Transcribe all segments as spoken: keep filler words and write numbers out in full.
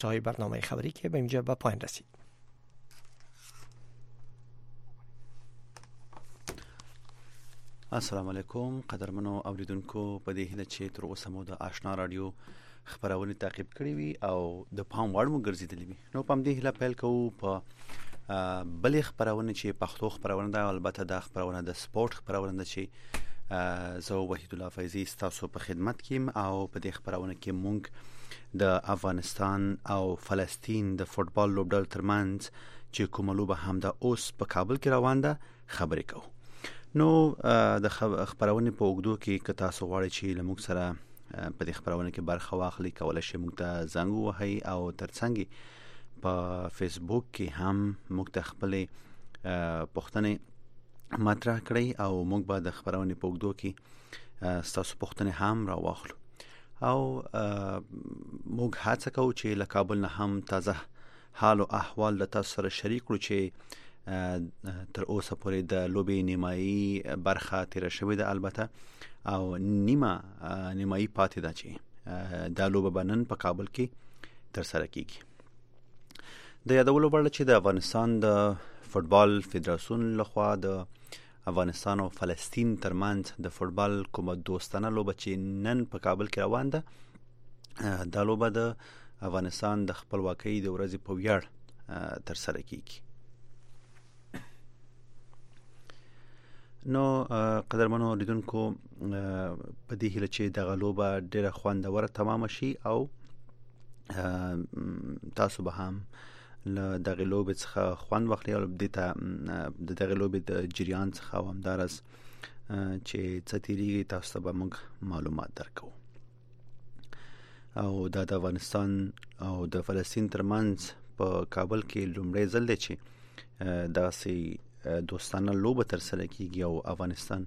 های برنامه خبری که به اینجا به پایان رسید. السلام علیکم قدرمنو اوریدونکو، په دې هیله چې تر اوسه مو د آشنا رادیو خبرونه تعقیب کړې وي او د پام وړ مو ګرځېدلې وي. نو په دې هیله پیل کوو په بلې خبرونه چې پښتو خبرونه ده، البته د خبرونه د سپورت خبرونه ده چې زه وحید الله فیضی تاسو په خدمت کې او په دې خبرونه کې مونږ د افغانستان او فلسطین د فوتبال لوبډل ترمنځ چې کومه لوبه هم د اوس په کابل کې روان ده خبرې کوو. نو د خبرونه په اوګدو کې که تاسو غواړئ چې له موږ سره په دې خبرونه کې برخه واخلئ، کولای شئ موږ ته زنګ ووهئ او ترڅنګ په فیسبوک کې هم موږ ته خپلې پوښتنې مطرح کړئ او موږ به د خبرونه په اوګدو کې ستاسو پوښتنې هم راواخلو او موږ هڅه کوو چې له کابل نه هم تازه حال او احوال د تاسو سره شریک کړو چې تر اوسه پورې د لوبې نیمایي برخه تیر شوې ده، البته او نیمه نیمایي پاتې ده چې دا لوبه بنن په کابل کې تر سره کیږي. د یادولو وړ چې د افغانستان د فوتبال فدراسیون لخوا د افغانستان او فلسطین ترمنځ د فوتبال کومه دوستانه لوبه چې نن په کابل کې روان ده، دا لوبه د افغانستان د خپلواکۍ د ورځې په ویاړ تر سره کیږي. نو قدرمنو اوریدونکو، په دې هیله چې دغه لوبه ډیره خوندوره تمام شي او تاسو به هم له دغه لوبې څخه خوند واخلئ او د دغه لوبې د جریان څخه او همدارس چې څه تیریږي تاسو ته به موږ معلومات درکوو. او دا د افغانستان او د فلسطین ترمنځ په کابل کې لومړی ځل دی چې داسې دوستانه لوبه تر سره کیږي او افغانستان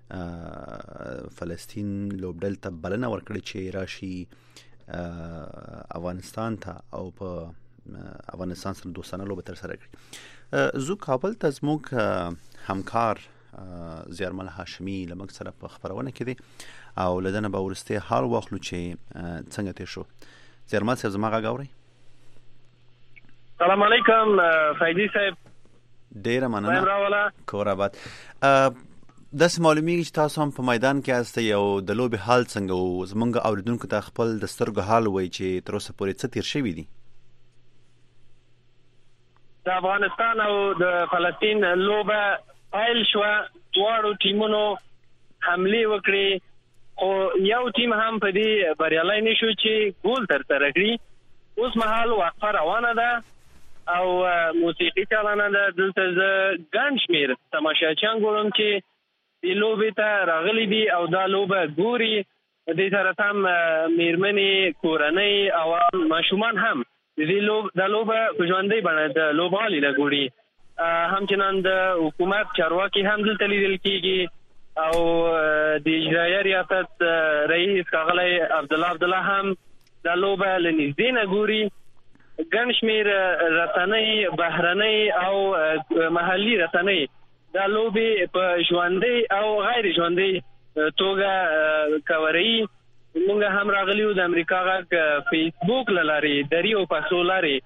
فلسطین لوبډل ته بلنه ورکړي چې راشي افغانستان ته او په افغانستان سره دوستانه لوبه تر سره کړي. زو کابل ته زموږ همکار زیارمل هاشمی لمک سره په خبرونه کې دي او لدنه به ورسته حال واخلو چې څنګه تیر شو. زیارمل صاحب زما غږ اورئ؟ سلام علیکم فیضی صاحب. ډیره مننه. کور آباد. داسې معلومیږي چې تاسو هم په میدان کې یاستئ او د لوبې حال څنګه و؟ زمونږ اوریدونکو ته خپل د سترګو حال وایي چې تر اوسه پورې څه تیر شوي دي. د افغانستان او د فلسطین لوبه پیل شوه، دواړو ټیمونو حملې وکړې خو یو ټیم هم په دې بریالی نه شو چې ګول ترسره کړي. اوس مهال وقفه روانه ده او موسیقي چالانه ده. دلته زه ګڼ شمېر تماشاچیان ګورم چې دې لوبې ته راغلي دي او دا لوبه ګوري. دې سره سم میرمنې، کورنۍ او ماشومان هم دې لوب دا لوبه په ژوندۍ بڼه د لوبغالي نه ګوري. همچنان د حکومت چارواکي هم دلته لیدل کېږي او د اجرایه ریاست رئیس ښاغلی عبدالله عبدالله هم دا لوبه له نږدې نه ګوري. ګڼ شمېر رسنۍ، بهرنۍ او محلي رسنۍ دا لوبې په ژوندۍ او غیر ژوندۍ توګه کوروي. موږ هم راغلي یو د امریکا غږ فیسبوک له لارې دري او پښتو لارې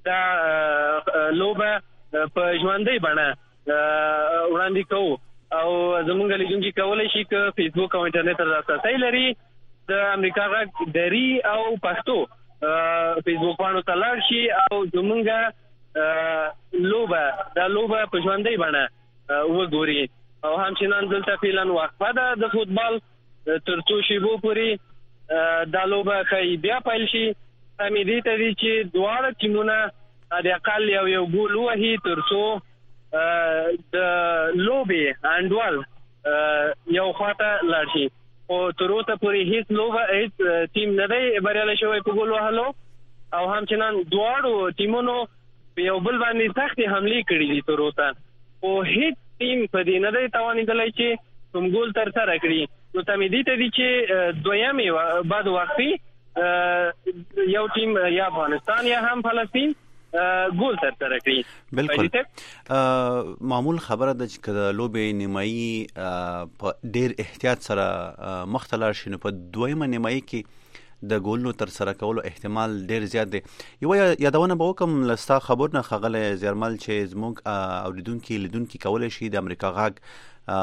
دا لوبه په ژوندۍ بڼه وړاندې کوو او زموږ لیدونکي کولی شي که فیسبوک او انټرنیټ ته لاسرسی لري د امریکا غږ دري او پښتو فیسبوک باندې ته لاړ شي او زمونږه لوبه دا لوبه په ژوندۍ بڼه وګوري. او همچنان دلته فعلا وقفه ده د فوتبال تر څو شیبو پورې دا لوبه ښایي بیا پیل شي. همې دې ته دي چې دواړه ټیمونه د اقل یو یو ګول ووهي تر څو د لوبې انډول یو خواته لاړ شي. او تر اوسه پورې هیڅ لوبه هیڅ ټیم نه دی بریالی شوی په ګول وهلو او همچنان دواړو ټیمونو په یو بل باندې سختې حملې کړي دي تر اوسه خو هیڅ ټیم په دې نه دی توانېدلی چې کوم ګول ترسره کړي. نو تمې دې ته دي چې دویمې بعد وقفې یو ټیم یا افغانستان یا هم فلسطین ګول ترسره کړي. بالکل معمول خبره ده چې کله لوبې نیمایي په ډیر احتیاط سره مخ ته لاړ شي نو په دویمه نیمایي کې د ګولونو تر سره کولو احتمال ډیر زیات دی. یو یادونه به وکم لستا خبرونه خغله زیرمل چې زموږ اوریدونکو لیدونکو کولای شي د امریکا غاګ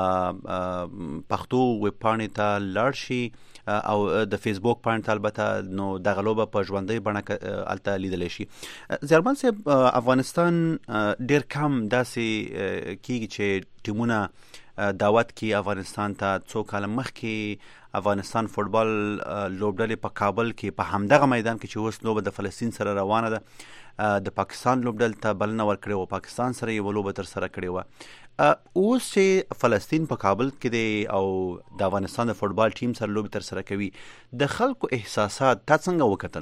پښتو ویب پاڼې ته لاړ شي او د فیسبوک پاڼې ته البته نو دغه لوبه په ژوندۍ بڼه الته لیدلی شي. زیرمل صاحب افغانستان ډیر کم داسې کیږي چې ټیمونه دعوت کی افغانستان ته. څو کال مخکې افغانستان فوټبال لوبډلې په کابل کې په همدغه میدان کې چې اوس لوبه د فلسطین سره روانه ده د پاکستان لوبډل ته بلنه ورکړې وه، پاکستان سره یې لوبه تر سره کړې وه. اوس چې فلسطین په کابل کې دی او د افغانستان د فوټبال ټیم سره لوبې تر سره کوي، د خلکو احساسات تا څنګه وکتل؟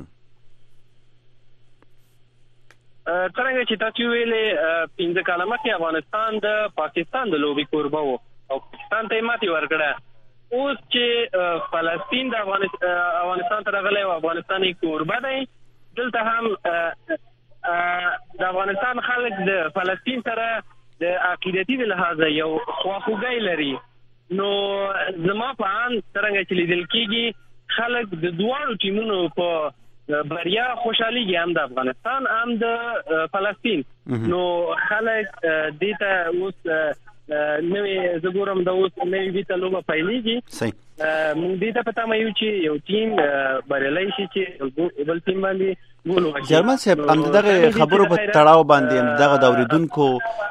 څنګه چې تاسو ویلې پنځه کاله مخکې افغانستان د پاکستان د لوبې کوربه و او پاکستان ته ماتې ورکړه. اوس چې فلسطین د افغانستان ته راغلی او افغانستان یې کوربه دی، دلته هم د افغانستان خلک د فلسطین سره د عقیدتي د لحاظه یو خواخوږی لري. نو زما په ان څنګه چې لیدل کېږي خلک د دواړو ټیمونو په بریا خوشحاليږي، هم د افغانستان هم د فلسطین. نو خلک دې ته اوس نوې زګورم د اوس نوې بیت لوبه پیلېږي. صحیح. موږ دې ته پته مې یو چې یو ټیم بریالي شي چې بل ټیم باندې ګول وکړي. جرمن صاحب هم دغه خبرو په تړاو باندې هم دغه د اوریدونکو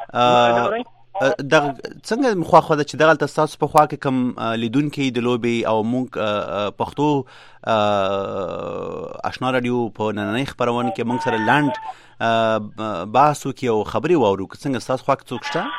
دغه څنګه مخاخه ده چې دغه تاسو په خوا کې کوم لیدونکو د لوبي او مونږ پښتو آشنا رادیو په نننۍ خبرونه کې مونږ سره لاند بحث وکي او خبري واورو. څنګه تاسو خوا کې څوک شته؟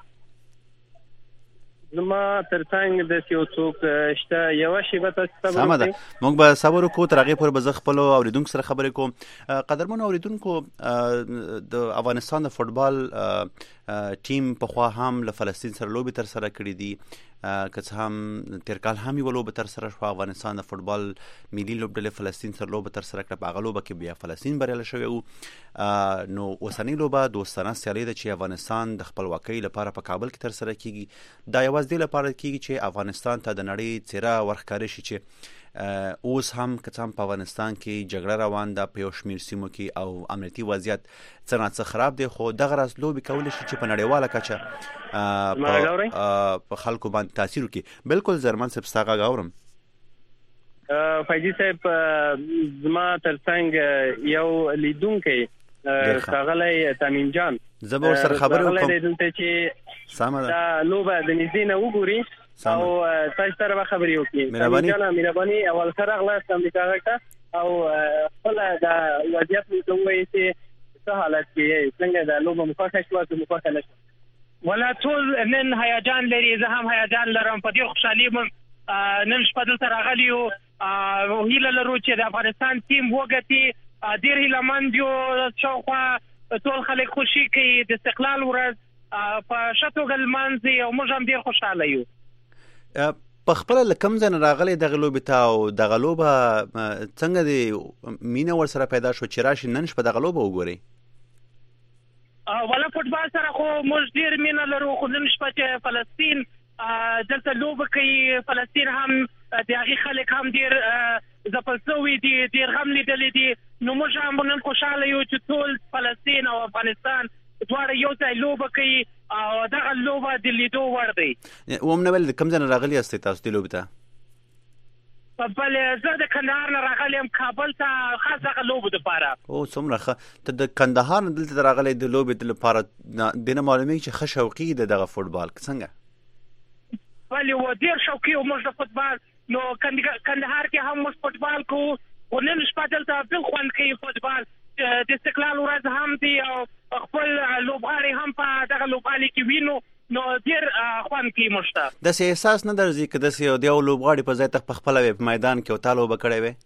زما ترڅنګ د یو څوک شته یو شی به تاسو ته سم ده. موږ به صبر وکړو تر هغه پورې به زه خپل اوریدونکو سره خبرې کوم. قدرمن اوریدونکو، د افغانستان د فوټبال ټیم په خوا هم له فلسطین سره لوبې تر سره کړې دي، که څه هم تیر کال هم یو لوبه تر سره شو. افغانستان د فوټبال ملي لوبډلې فلسطین سره لوبه تر سره کړه، په هغه لوبه کې بیا فلسطین بریالی شوی وو. نو اوسنۍ لوبه دوستانه سیالي ده چې افغانستان د خپلواکۍ لپاره په کابل کې تر سره کیږي. دا یوازې دې لپاره کیږي چې افغانستان ته د نړۍ څیره ورښکاره شي چې اوس هم که څه هم په افغانستان کې جګړه روان ده په یو شمېر سیمو کې او امنیتي وضعیت څه نه څه خراب دی، خو دغه راز لوبې کولی شي چې په نړیواله کچه په خلکو باندې تاثیر وکړي. بالکل زرمن صاحب ستا غږ اورم. فیضي صاحب زما ترڅنګ یو لیدونکی ښاغلی تمیم جان زه به ورسره خبرې وکړم راغلی دلته چې سمه ده دا لوبه د نږدې نه وګوري او تاسو سره به خبرې وکړي. مهرباني مهرباني اول سره راغلاست امریکا غږ او خپل د وضعیت مو وایي چې څه حالت کې څنګه د لوبه مخه شو او مخه نشو. ولا ټول نن هیجان لري، زه هم هیجان لرم، په دې خوشحالي مم نن شپه دلته راغلی یو او هیله لرو چې د افغانستان ټیم وګټي. ډېر هیلهمند یو، شاوخوا ټول خلک خوشي کوي، د استقلال ورځ په ښه توګه لمانځي او موږ هم ډېر خوشحاله یو. په خپله له کوم ځای نه راغلی دغه لوبې ته او دغه لوبه څنګه د مینه ورسره پیدا شو چې راشي نن شپه دغه لوبه وګورئ؟ ولا فوټبال سره خو موږ ډېر مینه لرو، خو نن شپه چې فلسطین دلته لوبه کوي، فلسطین هم د هغې خلک هم ډېر ځپل شوي دي، ډېر غم لیدلی دي. نو موږ هم نن خوشحاله یو چې ټول فلسطین او افغانستان دواړه یو ځای لوبه کوي او دغه لوبه د لیدو وړ دی. ومنه ولې د کوم ځای نه راغلي یاستئ تاسو دې لوبې ته؟ بلې زه د کندهار نه راغلی یم کابل ته خاص دغه لوبو دپاره. او څومره ښه. ته د کندهار نه دلته راغلی د لوبې لپاره، دې نه معلومېږي چې ښه شوقي د دغه فوټبال څنګه؟ بلې و ډېر شوقي یو موږ د فوټبال. نو کندهار کې هم موږ فوټبال کوو، خو نن شپه دلته بل خوند کوي فوټبال. د استقلال ورځ هم دی او خپل لوبغاړي هم په دغه لوبغالي کې وینو، نو ډېر خوند کوي موږ ته. داسې احساس نه درځي که داسې یو د یو لوبغاړي په ځای ته پخپله وې په میدان کې او تا لوبه کړې وې؟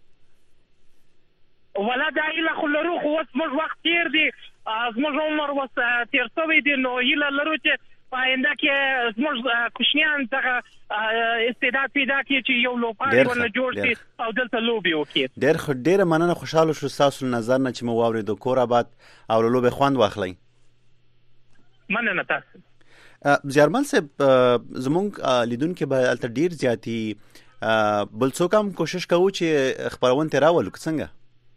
ولا دا هیله خو لرو، خو اوس موږ وخت تېر دی، زموږ عمر اوس تېر شوی دی، نو هیله لرو چې په آینده کې زموږ کوچنیان دغه استعداد پیدا کړي چې یو لوبغاړی ورنه جوړ شي او دلته لوبې وکړي. ډېر ښه، ډېره مننه، خوشحاله شو ستاسو نظر نه چې مو واورېدو. کور آباد او له لوبې خوند واخلئ. مننه تاسو. زیارمل صاحب، زمونږ لیدونکي به هلته ډېر زیات دي بل څوک هم کوشش کوو چې خبرونه ته راولو څنګه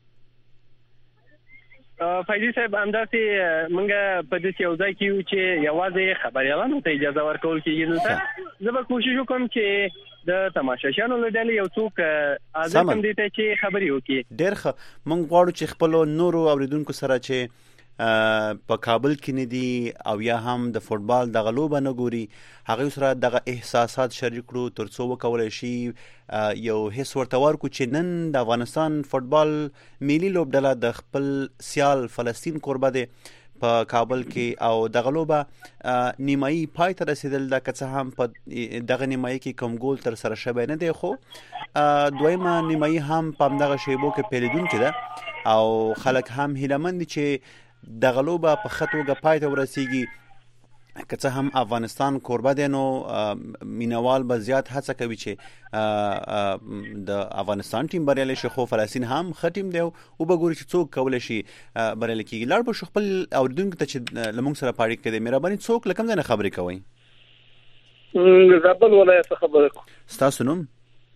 فایدی صاحب همداسې موږ په دې یو ځای کې یو چې یوازې خبريالانو ته اجازه ورکول کېږي نو ته زه به کوشش وکم چې د تماشاشانو له ډلې یو څوک آزاد کم دي ته چې خبري وکړي. ډېر ښه. موږ غواړو چې خپل نورو اوریدونکو سره چې په کابل کې نه دي او یا هم د فوټبال د غلوبه نه ګوري هغه سره دغه احساسات شریک کړو ترڅو وکولای شي یو هیڅ ورته ورکو چې نن د افغانستان فوټبال ملي لوبډله د خپل سیال فلسطین قربه ده په کابل کې او د غلوبه نیمایي پای ته رسیدل د کڅه هم په دغه نیمایي کې کوم ګول تر سره شوی نه دی خو دویمه نیمایي هم په دغه شیبو کې پیریدونکې ده او خلک هم هیلهمند چې د غلوبه په خطوګه پای ته ورسیږي که څه هم افغانستان قربه دی نو مینوال به زیات هڅه کوي چې د افغانستان ټیم بریالی شي خو فلسطین هم ښه ټیم دی او وبګوري چې څوک کولی شي بریالی کېږي. لاړ به شو خپل اورېدونکو ته چې له موږ سره په اړیکه کې دی مهرباني څوک له کوم ځای نه خبرې کوئ؟ زابل ولایت څخه خبرې کوم. ستاسو نوم؟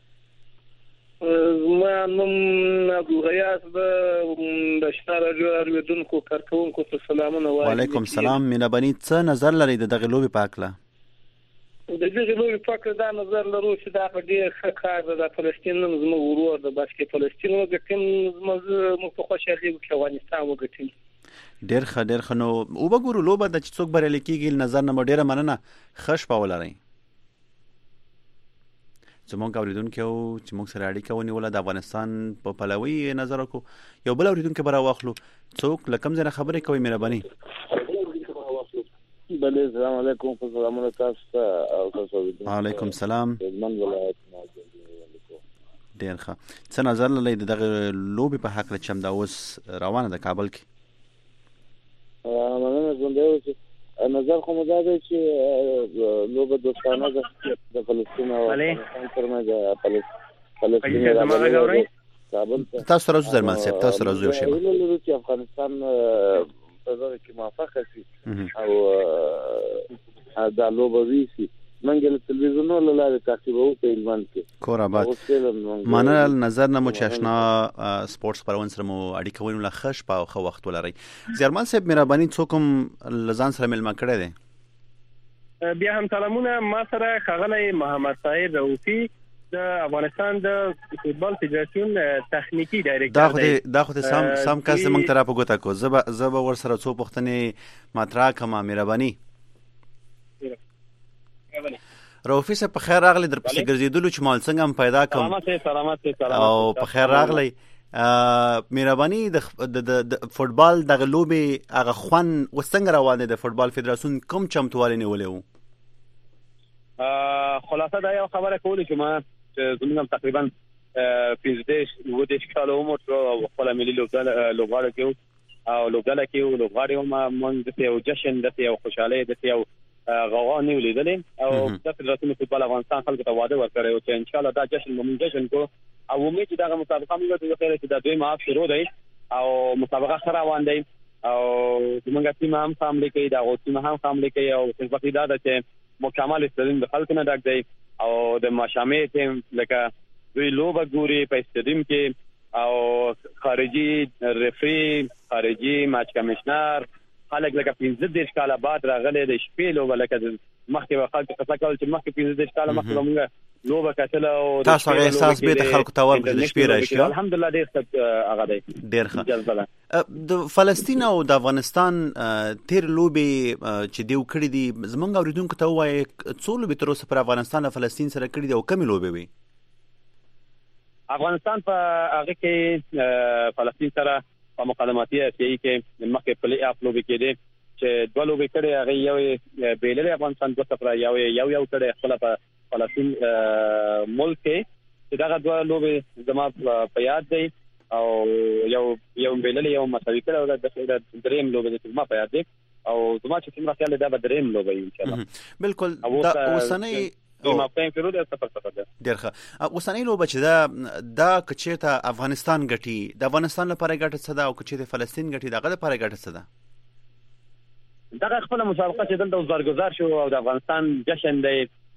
زما نوم عبدالغیاث د اشنا راډیو اوریدونکو کارکوونکو ته سلامونه وایم. وعلیکم سلام. مهرباني څه نظر لرئ د دغې لوبې په هکله؟ د دغې لوبې په هکله دا نظر لرو چې دا په ډېر ښه کار ده. د فلسطین نن زموږ ورور ده بس کې فلسطین وګټي موږ په خوشحالي وکړو چې افغانستان وګټي. ډېر ښه ډېر ښه. نو وبګورو لوبه ده چې څوک بریالی کېږي نظر نه مو ډېره مننه. ښه شپه ولرئ. زموږ اوریدونکي او چې موږ سره اړیکه ونیوله د افغانستان په پلوي نظر وکړو. یو بل اوریدونکی به راواخلو. څوک له کوم ځای نه خبرې کوئ مهرباني؟ بله السلام علیکم. سلامونه تاسو ته او تاسو اوریدونکو. وعلیکم سلام. من ولایت ډېر ښه. څه نظر لرئ د دغه لوبې په هکله چې همدا اوس روانه ده کابل کې؟ مننه. ژوندی اوسئ. نظر خو مو دا دی چې لوبه دوستانه ده د فلسطین او افغانستان ترمنځ. فلسطین راغلی کابل ته. تاسو سره زو درمل صاحب تاسو سره زو یو شی هیله لرو چې افغانستان په دغه کې موفق شي او دا لوبه وشي. منګ له تلویزیونو له لارې تعقیبوو په هلمند کې. کور آباد. مننه. نظر نه مو چې اشنا سپورټس خپرونه سره مو اړیکه ونیوله. ښه شپه او ښه وخت ولرئ. زیارمل صاحب مهرباني څوک هم له ځان سره میلمه کړی دی؟ بیا هم سلامونه. ما سره ښاغلی محمد طاهر رؤوفي د افغانستان د فوټبال فدراسیون تخنیکی ډایرکټر دی. دا خو ته سم سم کس زموږ ته راپه ګوته کو. زه به ورسره څو پوښتنې مطرح کړم. مهرباني. رؤوفي صاحب په خیر راغلی. در پسې ګرځېدلو چې مال څنګه هم پیدا کړم. سلامت سلامت سلامت او په خیر راغلی. مهرباني د فوټبال دغه لوبې هغه خوند اوس څنګه روان دی؟ د فوټبال فدراسیون کوم چمتووالی نیولی و؟ خلاصه دا یو خبره کولی چې ما زموږ هم تقریبا پنځه دېرش اووه دېرش کاله عمر شو او خپله ملي لوبغاړی کې او لوبډله کې و لوبغاړی وم. موږ داسې یو جشن داسې یو خوشحالۍ داسې یو غوغا نه ولیدلې او د فدراسیون فوټبال افغانستان خلکو ته واده ورکړی و چې انشاءالله دا جشن به موږ جشن کړو او امید چې دغه مسابقه موږ ته وکړی چې دا دویمه هاف شروع دی او مسابقه ښه روان دی او زموږ ټیم هم ښه حملې کوي، د هغو ټیم هم ښه حملې کوي او خوشبختي دا ده چې مکمل استادیوم د خلکو نه ډک دی او د ماشامې ټیم لکه دوی لوبه ګوري په استادیوم کې او خارجي ریفري خارجي ماچ کمشنر خلک لکه پنځه دېرش کاله بعد راغلی د شپې لوبه لکه مخکې به خلک قصه کول چې مخکې پنځه دېرش کاله مخکې به موږ لوبه کتله او تاسو هغه احساس بېرته خلکو ته ورکړئ د شپې راشي. الحمدلله ډېر ښه هغه دی. ډېر ښه. د فلسطین او د افغانستان تېر لوبې چې دیو کړي دي زموږ اورېدونکو ته ووایئ څو لوبې تر اوسه پر افغانستان او فلسطین سره کړي دي او کمې لوبې وي؟ افغانستان په هغه کې فلسطین سره په مقدماتي اسیایي کې مخکې پلی اف لوبې کېدې چې دوه لوبې کړې هغې یو یې بېللې افغانستان دوه صفره یو یو یو کړی خپله په فلسطین ملک کې چې دغه دوه لوبې زما په یاد دی او یو یو بېللې یو مساوي کړی او د درېیم لوبې دی چې زما په یاد دی او زما چې څومره خیال دی دا به درېیم لوبه وي انشاءالله. بلکل. دا اوسنۍ ډېر ښه. اوسنۍ لوبه چې دا دا که چېرته افغانستان ګټي د افغانستان لپاره ګټه څه ده او که چېرته فلسطین ګټي د هغه لپاره ګټه څه ده؟ دغه خپله مسابقه چې دلته اوس برګزار شو او د افغانستان جشن دی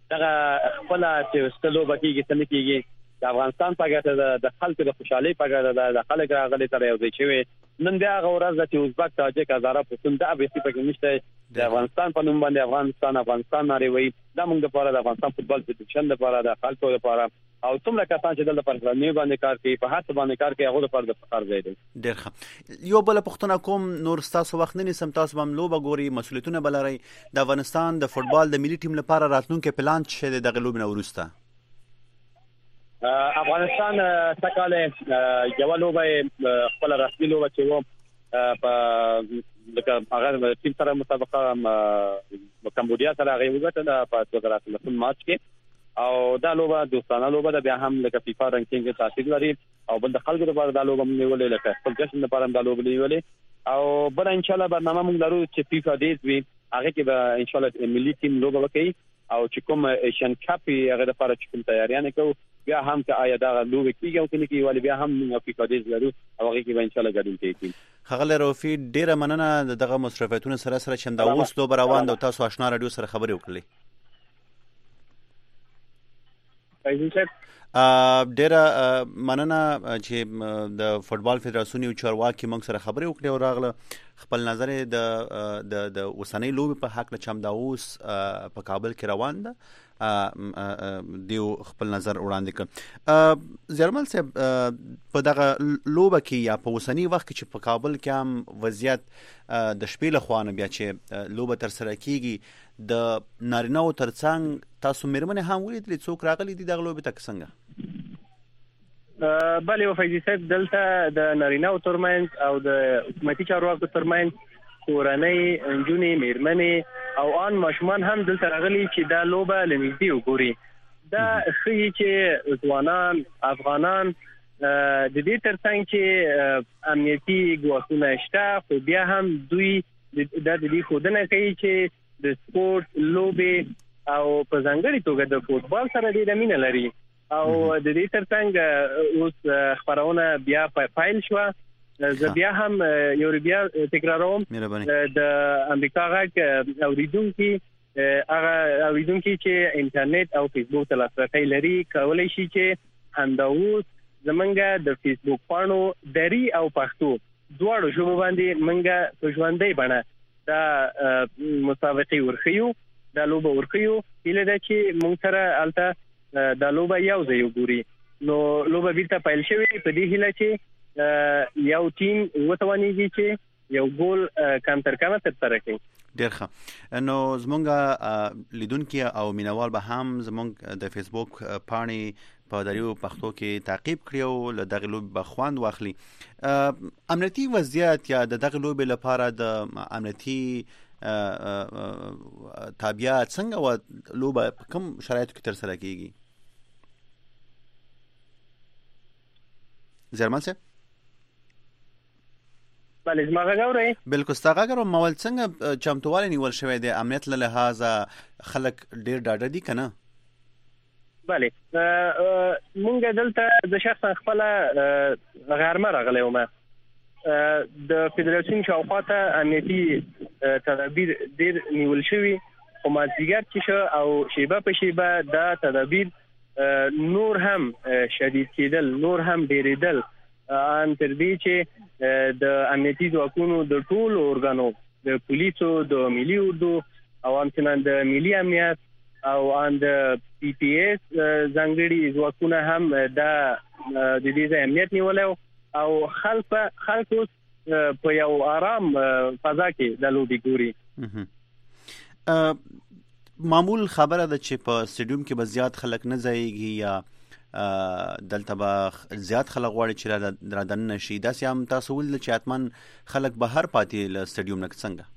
دا خپل چې ستلو بکیږي څنګه کیږي د افغانستان په ګټه د خلکو د خوشحالي په ګټه د خلک راغلي تر یو ځای شوی نن بیا غوړز چې ازبک تاجک هزاره پښتون د ابي سي په کې نشته د افغانستان په نوم باندې افغانستان افغانستان ناري وي دا موږ لپاره د افغانستان فوتبال فدریشن لپاره د خلکو لپاره او څومره کسان چې دلته پر نه باندې کار کوي په هڅه باندې کار کوي هغه لپاره د فخر ځای دی ډېر ښه یو بل پښتون کوم نور تاسو وخت نه نسم تاسو هم لوبه ګوري مسولیتونه بلري د افغانستان د فوتبال د ملي ټیم لپاره راتلونکو پلان څه دی د غلوب نه ورسته افغانستان تکاله یو لوبه خپل رسمي لوبه چې وو په لکه هغه ټیم سره مسابقه کمبودیا سره هغه وګټله په دوه هزار اتلس مارچ کې او دا لوبه دوستانه لوبه ده بیا هم لکه فیفا رانکینګ کې تاثیر لري او بل د خلکو لپاره دا لوبه نیولې لکه خپل جشن لپاره دا لوبه نیولې او بل ان شاء الله برنامه موږ لرو چې فیفا دیز وي هغه کې به ان شاء الله ملي ټیم لوبه وکړي او چې کوم ایشین کپ هغه لپاره چې کوم تیاریانه کوي بیا هم که آیا دا لوبه کیږي او کني کې ولی بیا هم فیفا دیز لرو او هغه کې به ان شاء الله ګډون کوي خغل روفي ډیره مننه دغه مصرفاتونه سره سره چې دا اوس لوبه روان ده تاسو آشنا رادیو سره خبرې وکړي ډیره مننه چې د فوتبال فدراسیون یو چارواکي موږ سره خبرې وکړې او راغله خپل نظر د د د اوسنۍ لوبې په حق له چم دا اوس په کابل کې روان ده دیو خپل نظر وړاندې کړ زیرمل صاحب په دغه لوبه کې یا په اوسنۍ وخت کې چې په کابل کې هم وضعیت د شپې له خوانه بیا چې لوبه تر سره کیږي د نارینه او ترڅنګ تاسو مېرمنې هم ولیدلې څوک راغلي دي دغه لوبې ته څنګه بله وفایدي صاحب دلته د نارینه او ترمنځ او د حکومتي چارواکو ترمنځ کورنۍ نجونې مېرمنې او ان ماشومان هم دلته راغلي چې دا لوبه لنږدې وګوري دا ښيي چې ځوانان افغانان د دې ترڅنګ چې امنیتي ګواښونه شته خو بیا هم دوی د دې ښودنه کوي چې د سپورت لوبې او په ځانګړي توګه د فوتبال سره ډېره مینه لري او د دې ترڅنګ اوس خبرونه بیا پایل شو زه بیا هم یو بیا تکراروم د امریکا غږ اوریدونکو هغه اوریدونکو چې انټرنیټ او فیسبوک ته لاسرسي لري کولای شي چې همداوس زمونږ د فیسبوک پاڼو دری او پښتو دواړو ژبو باندې منګه په ژوندۍ بڼه دا مسابقه ورخیو دا لوبه ورخیو اله دا چې مونږ سره الته دا لوبه یو ځای وګوري نو لوبه بیرته پیل شوې په دې هیله چې یو ټیم وتوانیږي چې یو ګول کم تر کمه تر سره کوي ډیر ښه نو زمونږ لیدونکو او مینوال به هم زمونږ د فیسبوک پاڼې په دریو پښتو کې تعقیب کړئ او له دغه لوبې به خوند واخلي امنیتي وضعیت یا د دغه لوبې لپاره د امنیتي تابعیت څنګه و لوبه په کوم شرایطو کې تر سره کیږي زرمان صاحب بله زما غږ اورئ بالکل ستا غږ اورم مول څنګه چمتووالی نیول شوی دی امنیت له لحاظه خلک ډیر ډاډه دي که نه بله مونږ دلته د شخصا خپل غرمه راغلی وم د فدراسیون شاوخوا ته امنیتي تدابیر ډیر نیول شوي خو مازدیګر چې شو او شیبه په شیبه دا تدابیر نور هم شدید کېدل نور هم ډیریدل ان تر دې چې د امنیتي ځواکونو د ټولو ارګانو د پولیسو د ملي اردو او همچنان د ملي امنیت او ان د پی پی ایس ځانګړي ځواکونه هم د د دې امنیت نیولو او خلک خلک په یو آرام فضا کې د لوبي ګوري معمول خبره ده چې په سټیډیوم کې به زیات خلک نه ځایږي یا دلته به زیات خلک غواړي چې را دننه شي داسې هم تاسو ول چې حتمن خلک بهر پاتې له سټیډیوم نه څنګه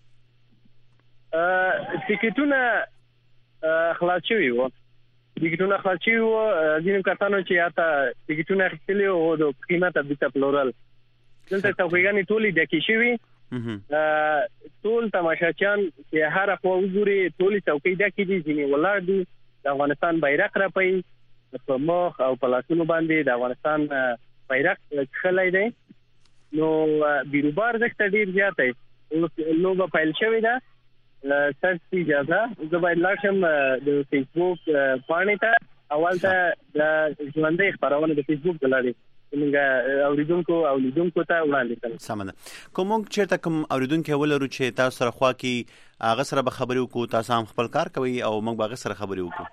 ټیکټونه خلاص شوي وو ټیکټونه خلاص شوي وو ځینې کسانو چې اته ټیکټونه اخیستلي وو د قیمته بیرته پلورل دلته توقیقانې ټولې ډکې شوي ټول تماشاچیان چې هر خوا وګوري ټولې څوکۍ ډکې دي ځینې ولاړ دي د افغانستان بیرغ رپوي په مخ او په لاسونو باندې د افغانستان بیرغ خلای دی نو بیروبار دښته ډیر زیات دی لوبه پیل شوې ده سرچ اجازه زه باید لاړ شم د فیسبوک پاڼې ته اول ته د ژوندۍ خپرونه د فیسبوک د لارې موږ اوریدونکو او لیدونکو ته وړاندې کړو. سم ده. کوم موږ چیرته کوم اوریدونکو ولرو چې تاسو سره خوا کې هغه سره به خبرې وکړو، تاسو هم خپل کار کوي او موږ به هغه سره خبرې وکړو.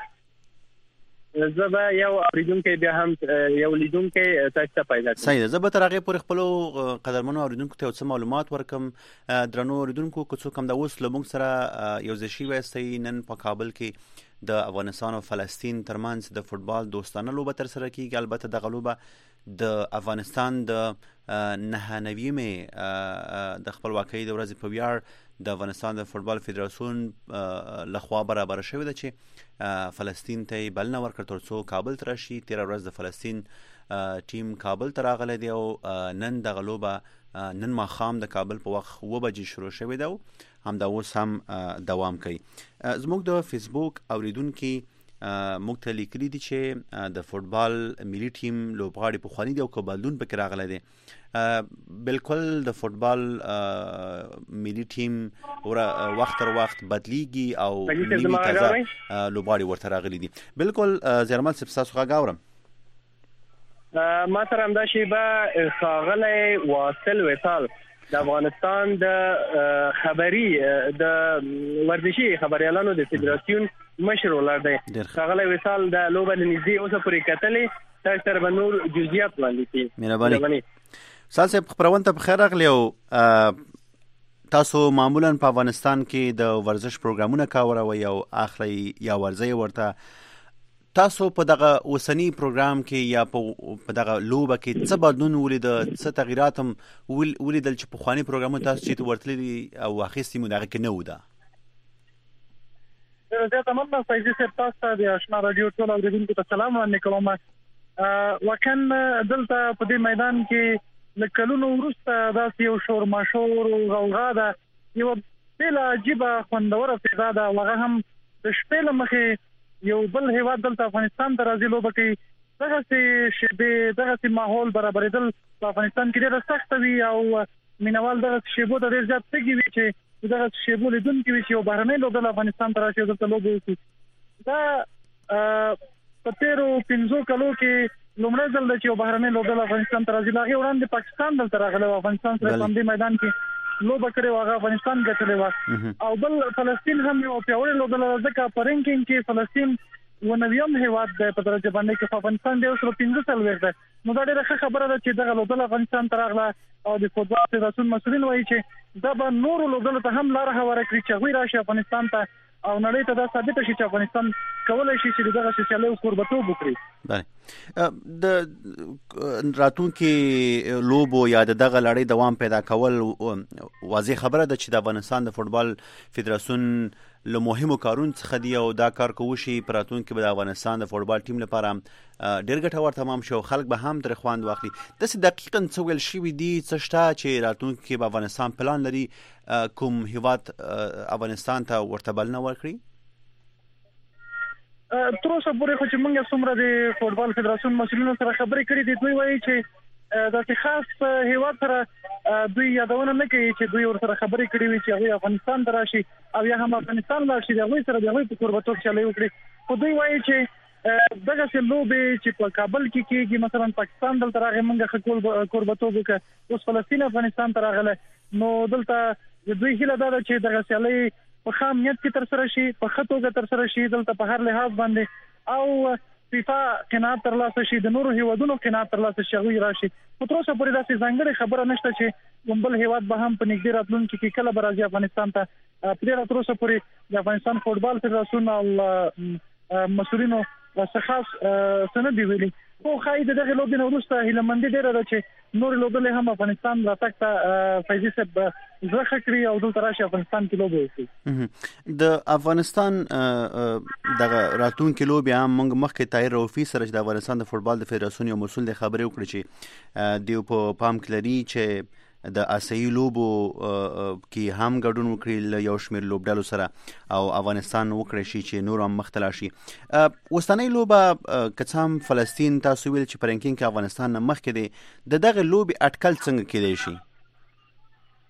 زه به یو اوریدونکو بیا هم یو لیدونکو تاسو ته پیدا کړم. صحیح ده. زه به تر هغه پورې خپل قدرمنو اوریدونکو ته څه معلومات ورکم. درنو اوریدونکو که څوک هم د اوس له موږ سره یو ځای شوي یاستئ، نن په کابل کې د افغانستان او فلسطین ترمنځ د فوټبال دوستانه لوبه تر سره کیږي. البته دغه لوبه د افغانستان د نهه نویمې د خپلواکۍ د ورځې په ویاړ د افغانستان د فوټبال فدراسیون لخوا برابر شوې ده چې فلسطین ته بلنه ورکړه ترڅو کابل ته راشي. تیره ورځ د فلسطین ټیم کابل ته راغلی دی او نن دغه لوبه نن ماښام د کابل په وخت اوه بجې شروع شوې ده، هم دا اوس هم دوام کوي. زموږ د فیسبوک اوریدونکي موږ ته لیکلي دي چې د فوټبال ملي ټیم لوبغاړي پخواني دي او که بدلون پکې راغلی دی. بالکل د فوټبال ملي ټیم وخت تر وخت بدلیږي او نوي تازه لوبغاړي ورته راغلي دي. بالکل زیرمل صاحب ستاسو غږ اورم. ما سره همدا شیبه ښاغلی واصل وصال د افغانستان د خبري د ورزشي خبريالانو د فدراسیون مشر ولاړ دی. ښاغلی وصال د لوبه له نږدې اوسه پورې کتلې، تاسو سره به نور جزئیات وړاندې کړي. مهرباني. استاد صاحب خبرونه ته بخیر راغلی. او تاسو معمولا په افغانستان کې د ورزش پروګرامونه کاوروئ او اخلي یا ورزي ورته، تاسو په دغه اوسنی پروګرام کې یا په دغه لوبه کې څه بدلون ولید، څه تغیرات هم ولیدل چې په خواني پروګرامونو تاسو چې ورتللی او اخیستي مو دغه کې نه و ده؟ زه تمام فایزي صاحب تاسو د آشنا رادیو ټول اوریدونکو ته سلام وړاندې کوم. وکن دلته په دې میدان کې لکلونو وروسته داسې یو شور ماشور او غوغا ده، یو بل عجیبه خوندوره فضا ده. هغه هم د شپې له مخې یو بل هیواد دلته افغانستان ته راځي لوبه کوي. دغه سي شیبه دغه سي ماحول برابرېدل په افغانستان کې ډېر سخت وي او مینوال دغه شیبو ته ډېر زیات تګي وي چې دغه شیبو لیدونکي وي چې یو بهرنۍ لوبه افغانستان ته راشي دلته لوبه وکړي. دا په تیرو پنځو کلو کې لومړی ځل دی چې یو بهرنۍ لوبه افغانستان ته راځي. هغې وړاندې پاکستان دلته راغلی و، افغانستان سره په همدې میدان کې لوبه کړې وه، هغه افغانستان ګټلې وه. او بل فلسطین هم یو پیاوړې لوبه لري، ځکه په رینکینګ کې فلسطین و نویم هیواد دی په درجه باندې کې، افغانستان دی اوس پنځه څلوېښت دی. نو دا ډېره ښه خبره ده چې دغه لوبه افغانستان ته راغله او د فوټبال فدراسیون مسؤلین وایي چې دا به نورو لوبو ته هم لاره هواره کړي چې هغوی راشي افغانستان ته او نړۍ ته دا ثابته شي چې افغانستان کولی شي چې دغه سیالۍ او کوربتوب وکړي. د راتلونکي لوبو یا دغه لړۍ دوام پیدا کول واضح خبره ده چې د افغانستان د فوټبال فدراسیون له مهمو کارونو څخه دی او دا کار کوشي په راتلونکي به د افغانستان د فوټبال ټیم لپاره ډېر ګټور تمام شي او خلک به هم ترې خوند واخلي. داسې دقیقاً څه ویل شوي دي، څه شته چې راتلونکي کې به افغانستان پلان لري کوم هیواد افغانستان ته ورته بلنه ورکړي؟ تر اوسه پورې خو چې موږ څومره د فوټبال فدراسیون مسؤلینو سره خبرې کړې دي، دوی وایي چې داسې خاص هیواد سره دوی یادونه نه کوي چې دوی ورسره خبرې کړې وي چې هغوی افغانستان ته راشي او یا هم افغانستان لاړ شي د هغوی سره د هغوی په کوربتوب سیالۍ وکړي. خو دوی وایي چې دغسې لوبې چې په کابل کې کېږي، مثلا پاکستان دلته راغی موږ ښه کوربتوب وکړه، اوس فلسطین افغانستان ته راغلی، نو دلته د دوی هیله دا ده چې دغه سیالۍ په ښه امنیت کې ترسره شي، په ښه توګه ترسره شي، دلته په هر لحاظ باندې او فیفا قناعت ترلاسه شي، د نورو هیوادونو قناعت ترلاسه شي، هغوی راشي. خو تر اوسه پورې داسې ځانګړې خبره نشته چې کوم بل هیواد به هم په نږدې راتلونکي کې کله به راځي افغانستان ته. په دې تر اوسه پورې د افغانستان فوټبال فدراسیون او مسؤلینو څه خاص څه نه دي ویلي. خو ښایي د دغې لوبې نه وروسته هیلهمندي ډېره ده چې نورې لوبډلې هم افغانستان راتګ ته فیضي صاحب زړه ښه کړي او دلته راشي افغانستان کې لوبې وکړي. د افغانستان دغه راتلونکي لوبې هم موږ مخکې طاهر رؤفي سره چې د افغانستان د فوټبال د فدراسیون یو مسؤل دی خبرې وکړې چې دوی په پام کې لري چې د آسیایي لوبو کې هم ګډون وکړي له یو شمېر لوبډلو سره او افغانستان وکړی شي چې نور هم مخته لاړ شي. اوسنۍ لوبه که څه هم فلسطین تاسو ویل چې په رینکینګ کې افغانستان نه مخکې دی، د دغه لوبې اټکل څنګه کېدی شي؟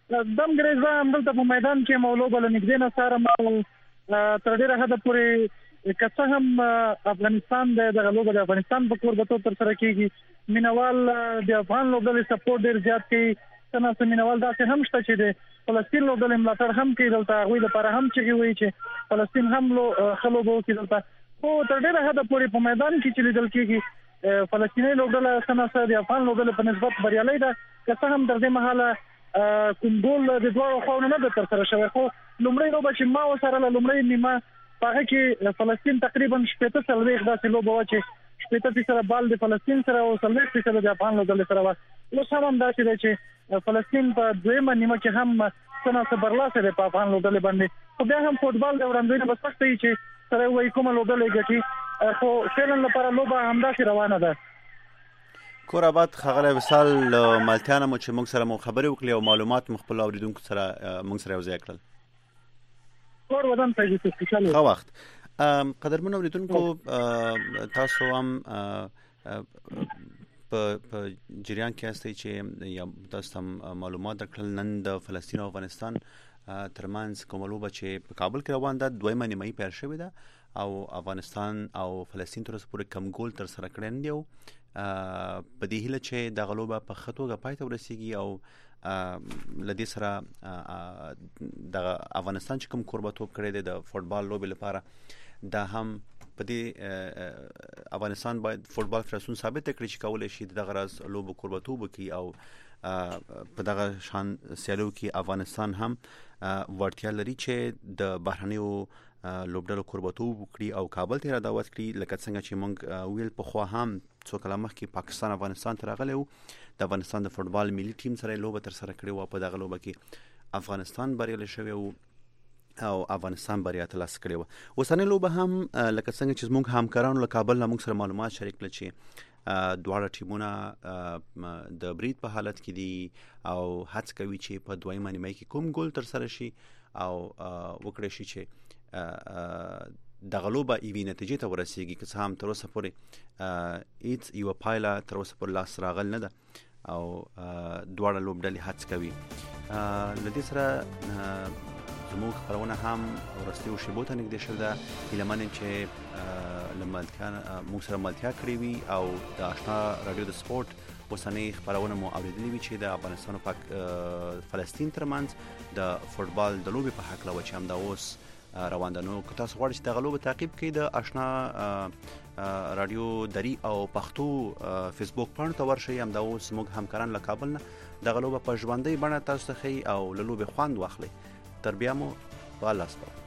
دم ګریزا همدلته په میدان کې مولو بل نږدې نه سره ما تر ډیره حد پورې کڅه هم افغانستان د غلوب د افغانستان په قربتو تر سره کیږي مینوال د افغان لوبډلې سپورټ ډیر زیات کوي څنګه مینوال داسې هم شته چې د فلسطین لوبډلې ملاتړ هم کوي دلته هغه لپاره هم چې وایي چې فلسطین هم لو خلوبو کې دلته او تر ډیره حد پورې په میدان کې چې لیدل کیږي فلسطیني لوبډله څنګه د افغان لوبډلې په نسبت بریالي ده که څه هم تر دې مهاله کوم ګول د دوه خواونو نه تر سره شوی خو لومړی لوبه چې ما وسره لومړی نیمه هغه کې فلسطین تقریبا شپږ سلويخ داسې لوبه و چې شپږ فیصد بال د فلسطین سره او سلويخ فیصد د افغان لوبډلې سره و نو سم داسې دی چې فلسطین په دویمه نیمه کې هم څنګه برلاسه ده په افغان لوبډلې باندې خو بیا هم فوټبال د وړاندوینه بس پخته وي چې سره وایي کومه لوبډلې ګټي خو فعلا لپاره لوبه همداسې روانه ده. کور آباد خغله وصال مالتیانه مو چې موږ سره مو خبرې وکړې او معلومات مخبل اوریدونکو سره موږ سره یو ځای کړل. کور ودان ته چې خوشاله خو وخت قدرمن اوریدونکو تاسو هم په جریان کې هستئ چې یا تاسو هم معلومات درکړل نن د فلسطین او افغانستان ترمنځ کومه لوبه چې په کابل کې روان ده دویمه نیمایي پیل شوې ده او افغانستان او فلسطین تر اوسه پورې کم ګول تر سره کړی نه دی په دې هیله چې د غلوبه په خطوګه پای ته ورسیږي او لدې سره د افغانستان چې کوم قربتوب کړی دی د فوټبال لوبې لپاره دا هم په دې افغانستان باید فوټبال فدراسیون ثابت کړي چې کولای شي د غرض لوبو قربتوب کوي او په دغه شان سیالو کې افغانستان هم ورتیا لري چې د بهرنیو لوبډلو قربتوب کړي او کابل ته را دعوت کړي لکه څنګه چې مونږ ویل په خو هم څو کله مخکې پاکستان افغانستان ته راغلی وو د افغانستان د فوټبال ملي ټیم سره لوبه تر سره کړې وه په دغه لوبه کې افغانستان بریالی شوی وو او افغانستان بریا ترلاسه کړې وه. اوسنۍ لوبه هم لکه څنګه چې زموږ همکارانو له کابل نه موږ سره معلومات شریک کړل چې دواړه ټیمونه د برید په حالت کې دي او هڅه کوي چې په دویمه نیمایي کې کوم ګول تر سره شي او وکړي شي چې د غلوبه ایوي نتیجې ته ورسیږي که څه هم تر اوسه پورې هیڅ یوه پایله تر اوسه پورې لاس راغل نه ده او دواړه لوبډلې هڅه کوي. له دې سره زموږ خبرونه هم وروستیو شیبو ته نږدې شوې ده. هیله من یم چې له ملتیا موږ سره ملتیا کړې وي او د آشنا راډیو د سپورټ اوسنۍ خبرونه مو اورېدلې وي چې د افغانستان او پاک فلسطین ترمنځ د فوټبال د لوبې په هکله و چې همدا اوس روان ده. نو که تاسو غواړئ چې دغه لوبه تعقیب کړئ د آشنا رادیو دری او پښتو فیسبوک پاڼو ته ورشئ. همدا اوس موږ همکاران له کابل نه دغه لوبه په ژوندۍ بڼه تاسو ته ښیي او له لوبې خوند واخلئ. تر بیا مو په الله سپارم.